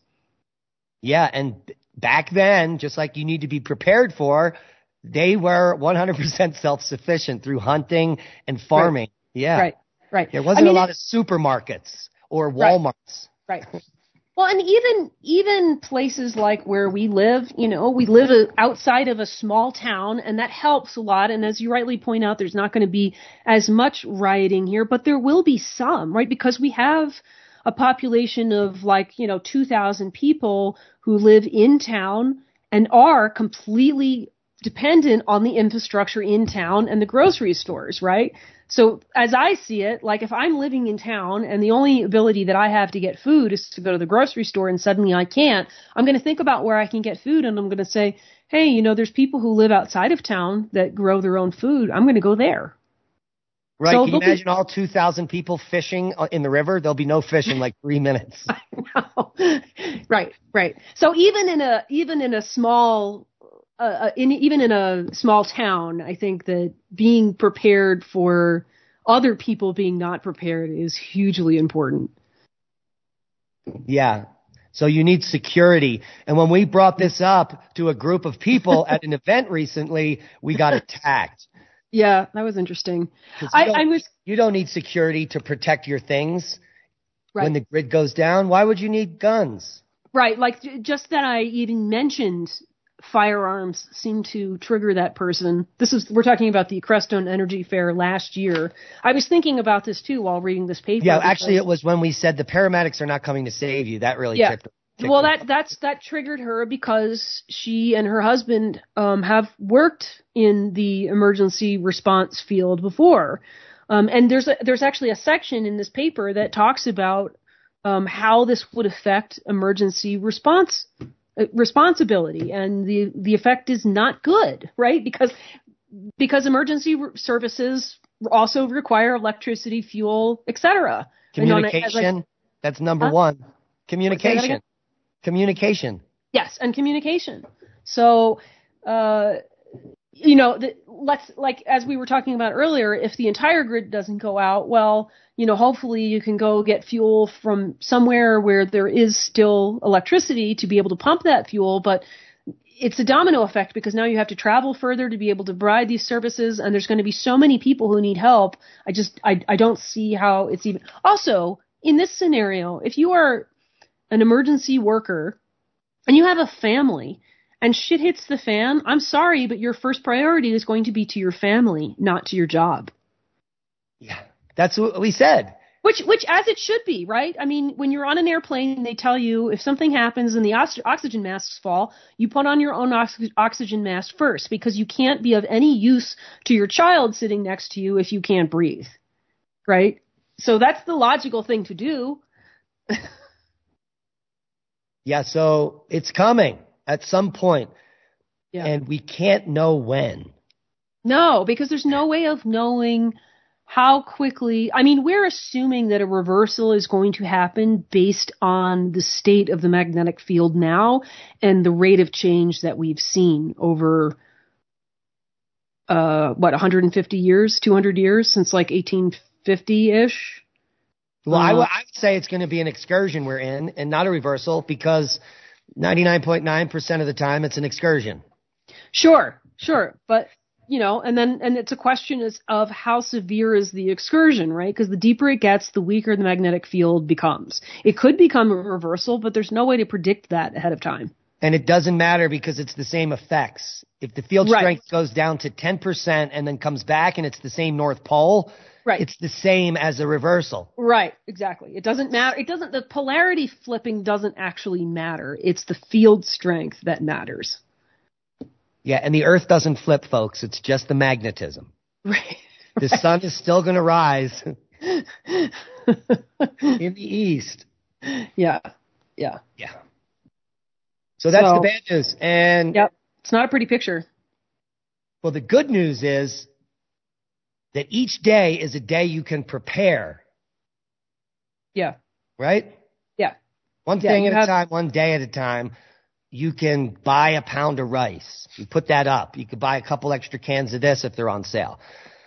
Yeah, and back then, just like you need to be prepared for, they were one hundred percent self-sufficient through hunting and farming. Right. Yeah. Right, right. There wasn't I mean, a lot of supermarkets or Walmarts. Right. right. Well, and even even places like where we live, you know, we live a, outside of a small town, and that helps a lot. And as you rightly point out, there's not going to be as much rioting here, but there will be some, right? Because we have a population of like, you know, two thousand people who live in town and are completely dependent on the infrastructure in town and the grocery stores, right? So as I see it, like if I'm living in town and the only ability that I have to get food is to go to the grocery store and suddenly I can't, I'm going to think about where I can get food and I'm going to say, hey, you know, there's people who live outside of town that grow their own food. I'm going to go there. Right. So Can you imagine be, all two thousand people fishing in the river? There'll be no fish in like three minutes. I know. Right, right. So even in a, even in a small, uh, in, even in a small town, I think that being prepared for other people being not prepared is hugely important. Yeah. So you need security. And when we brought this up to a group of people at an event recently, we got attacked. Yeah, that was interesting. I, I was. You don't need security to protect your things. Right. When the grid goes down. Why would you need guns? Right. Like just that I even mentioned firearms seem to trigger that person. This is, we're talking about the Crestone Energy Fair last year. I was thinking about this too while reading this paper. Yeah, actually it was when we said the paramedics are not coming to save you. That really yeah. tripped her. Well, that that's that triggered her because she and her husband um, have worked in the emergency response field before, um, and there's a, there's actually a section in this paper that talks about um, how this would affect emergency response uh, responsibility, and the the effect is not good, right? Because because emergency services also require electricity, fuel, et cetera. Communication. Like, that's number huh? one. Communication. Communication. Yes, and communication. So, uh, you know, the, let's like as we were talking about earlier, if the entire grid doesn't go out, well, you know, hopefully you can go get fuel from somewhere where there is still electricity to be able to pump that fuel, but it's a domino effect because now you have to travel further to be able to provide these services, and there's going to be so many people who need help. I just, I, I don't see how it's even. Also, in this scenario, if you are an emergency worker and you have a family and shit hits the fan, I'm sorry, but your first priority is going to be to your family, not to your job. Yeah, that's what we said. Which, which, as it should be, right? I mean, when you're on an airplane, they tell you if something happens and the ox- oxygen masks fall, you put on your own ox- oxygen mask first, because you can't be of any use to your child sitting next to you if you can't breathe, right? So that's the logical thing to do. Yeah, so it's coming at some point, yeah. And we can't know when. No, because there's no way of knowing how quickly. I mean, we're assuming that a reversal is going to happen based on the state of the magnetic field now and the rate of change that we've seen over, uh, what, one hundred fifty years, two hundred years, since like eighteen fifty-ish? Well, uh, I, w- I would say it's going to be an excursion we're in and not a reversal, because ninety-nine point nine percent of the time it's an excursion. Sure, sure. But, you know, and then, and it's a question is of how severe is the excursion, right? Because the deeper it gets, the weaker the magnetic field becomes. It could become a reversal, but there's no way to predict that ahead of time. And it doesn't matter because it's the same effects. If the field right. strength goes down to ten percent and then comes back and it's the same North Pole, right. It's the same as a reversal. Right, exactly. It doesn't matter. It doesn't, the polarity flipping doesn't actually matter. It's the field strength that matters. Yeah, and the Earth doesn't flip, folks. It's just the magnetism. Right. The sun is still going to rise in the east. Yeah, yeah. Yeah. So that's so, the bad news. And yep, it's not a pretty picture. Well, the good news is that each day is a day you can prepare. Yeah. Right? Yeah. One yeah, thing at have- a time, one day at a time. You can buy a pound of rice. You put that up. You could buy a couple extra cans of this if they're on sale.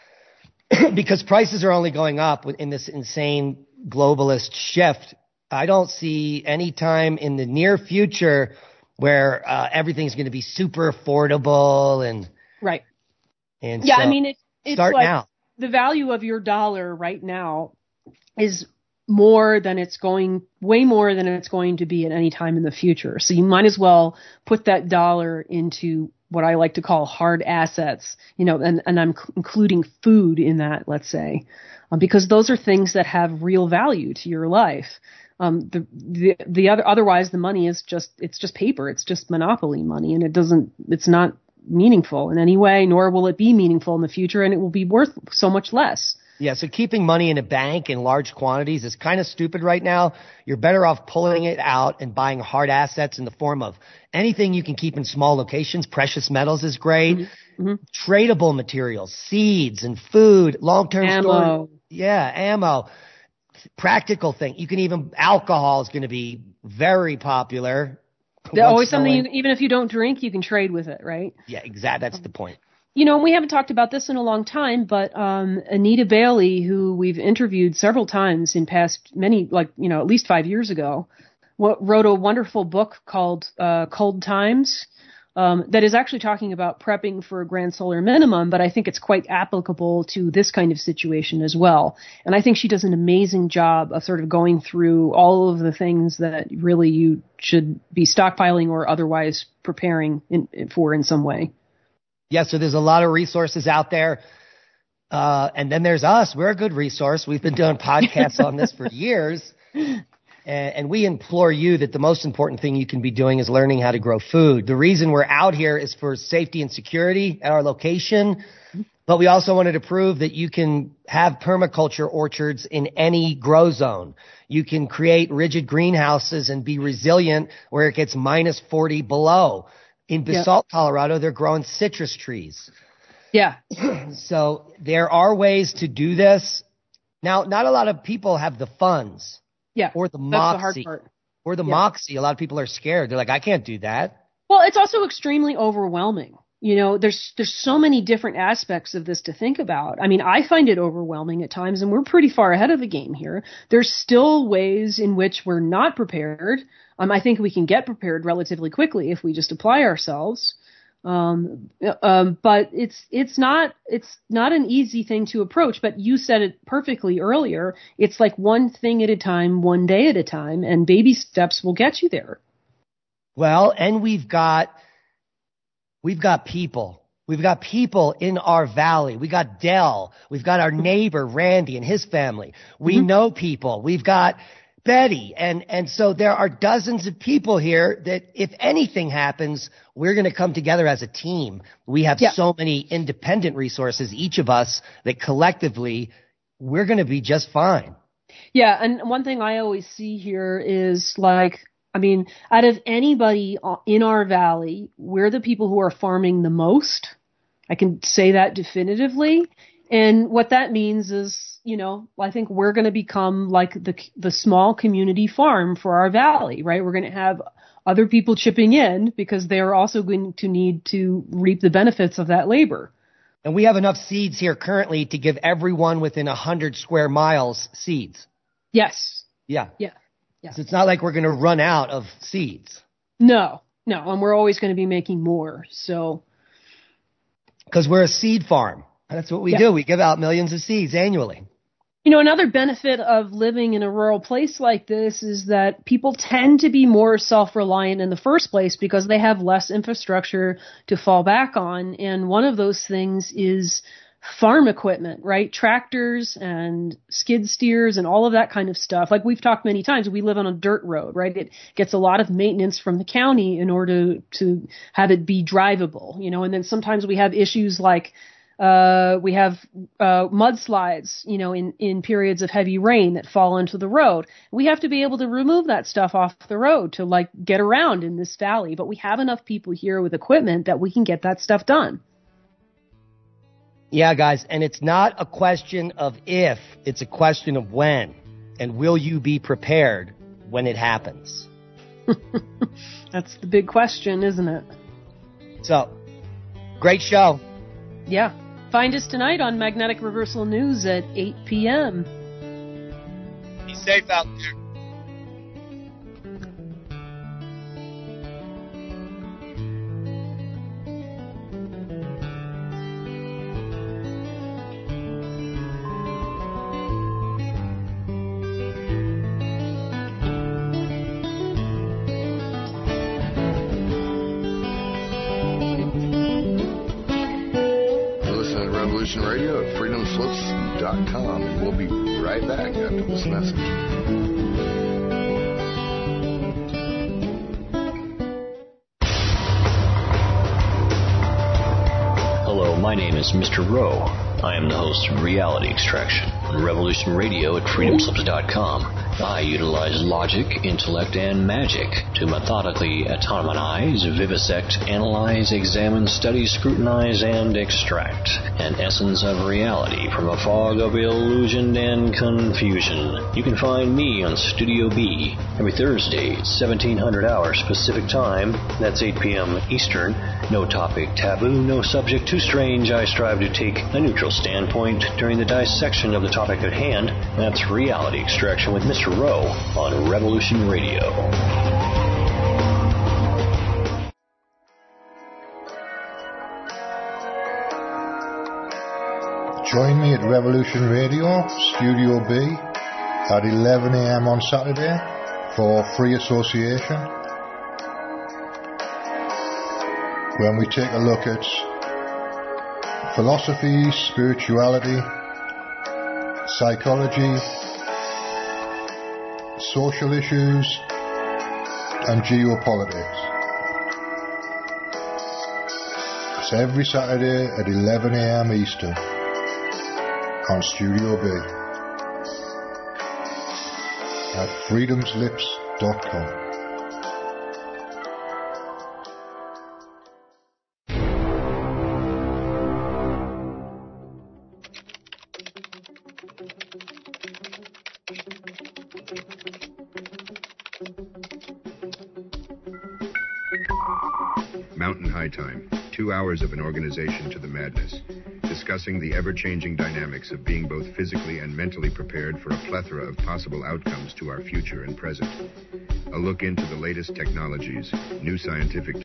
Because prices are only going up in this insane globalist shift. I don't see any time in the near future where uh, everything's going to be super affordable and right. And yeah, so I mean, it, it's start like now. The value of your dollar right now is more than it's going, way more than it's going to be at any time in the future. So you might as well put that dollar into what I like to call hard assets, you know, and, and I'm c- including food in that, let's say, um, because those are things that have real value to your life. Um, the, the, the other, otherwise the money is just, it's just paper. It's just monopoly money, and it doesn't, it's not meaningful in any way, nor will it be meaningful in the future, and it will be worth so much less. Yeah, so keeping money in a bank in large quantities is kind of stupid right now. You're better off pulling it out and buying hard assets in the form of anything you can keep in small locations. Precious metals is great. Mm-hmm. Mm-hmm. Tradable materials, seeds and food, long-term ammo. storage. Yeah, ammo. Practical thing. You can even, alcohol is going to be very popular. There's always something, you, even if you don't drink, you can trade with it, right? Yeah, exactly. That's the point. You know, we haven't talked about this in a long time, but um, Anita Bailey, who we've interviewed several times in past many, like, you know, at least five years ago, what, wrote a wonderful book called uh, Cold Times um, that is actually talking about prepping for a grand solar minimum, but I think it's quite applicable to this kind of situation as well. And I think she does an amazing job of sort of going through all of the things that really you should be stockpiling or otherwise preparing in, for in some way. Yeah, so there's a lot of resources out there. Uh, and then there's us. We're a good resource. We've been doing podcasts on this for years. And, and we implore you that the most important thing you can be doing is learning how to grow food. The reason we're out here is for safety and security at our location. But we also wanted to prove that you can have permaculture orchards in any grow zone. You can create rigid greenhouses and be resilient where it gets minus forty below. In Basalt, yep. Colorado, they're growing citrus trees. Yeah. So there are ways to do this. Now, not a lot of people have the funds. Yeah. Or the That's moxie. the hard part. Or the Yeah. moxie. A lot of people are scared. They're like, I can't do that. Well, it's also extremely overwhelming. You know, there's there's so many different aspects of this to think about. I mean, I find it overwhelming at times, and we're pretty far ahead of the game here. There's still ways in which we're not prepared. Um, I think we can get prepared relatively quickly if we just apply ourselves. Um, um, but it's it's not it's not an easy thing to approach. But you said it perfectly earlier. It's like one thing at a time, one day at a time, and baby steps will get you there. Well, and we've got. We've got people. We've got people in our valley. We got Dell. We've got our neighbor, Randy, and his family. We mm-hmm. know people. We've got Betty. And, and so there are dozens of people here that if anything happens, we're going to come together as a team. We have yeah. so many independent resources, each of us, that collectively we're going to be just fine. Yeah. And one thing I always see here is like, I mean, out of anybody in our valley, we're the people who are farming the most. I can say that definitively. And what that means is, you know, I think we're going to become like the the small community farm for our valley, right? We're going to have other people chipping in because they're also going to need to reap the benefits of that labor. And we have enough seeds here currently to give everyone within one hundred square miles seeds. Yes. Yeah. Yeah. Yeah. So it's not like we're going to run out of seeds. No, no. And we're always going to be making more. So, because we're a seed farm. That's what we yeah. do. We give out millions of seeds annually. You know, another benefit of living in a rural place like this is that people tend to be more self-reliant in the first place because they have less infrastructure to fall back on. And one of those things is farm equipment, right? Tractors and skid steers and all of that kind of stuff. Like we've talked many times, we live on a dirt road, right? It gets a lot of maintenance from the county in order to have it be drivable, you know, and then sometimes we have issues like uh we have uh mudslides, you know, in, in periods of heavy rain that fall into the road. We have to be able to remove that stuff off the road to like get around in this valley. But we have enough people here with equipment that we can get that stuff done. Yeah, guys, and it's not a question of if, it's a question of when. And will you be prepared when it happens? That's the big question, isn't it? So, great show. Yeah. Find us tonight on Magnetic Reversal News at eight p.m. Be safe out there. Radio at freedom slips dot com, and we'll be right back after this message. Hello, my name is Mister Rowe. I am the host of Reality Extraction on Revolution Radio at freedom slips dot com. I utilize logic, intellect, and magic to methodically atomize, vivisect, analyze, examine, study, scrutinize, and extract an essence of reality from a fog of illusion and confusion. You can find me on Studio B every Thursday at seventeen hundred hours Pacific Time. That's eight p.m. Eastern. No topic taboo, no subject too strange. I strive to take a neutral standpoint during the dissection of the topic at hand. That's Reality Extraction with Mister Rowe on Revolution Radio. Join me at Revolution Radio, Studio B, at eleven a.m. on Saturday for Free Association, when we take a look at philosophy, spirituality, psychology, social issues, and geopolitics. It's every Saturday at eleven a.m. Eastern on Studio B at freedom slips dot com. Mountain High Time, two hours of an organization to the madness, discussing the ever-changing dynamics of being both physically and mentally prepared for a plethora of possible outcomes to our future and present. A look into the latest technologies, new scientific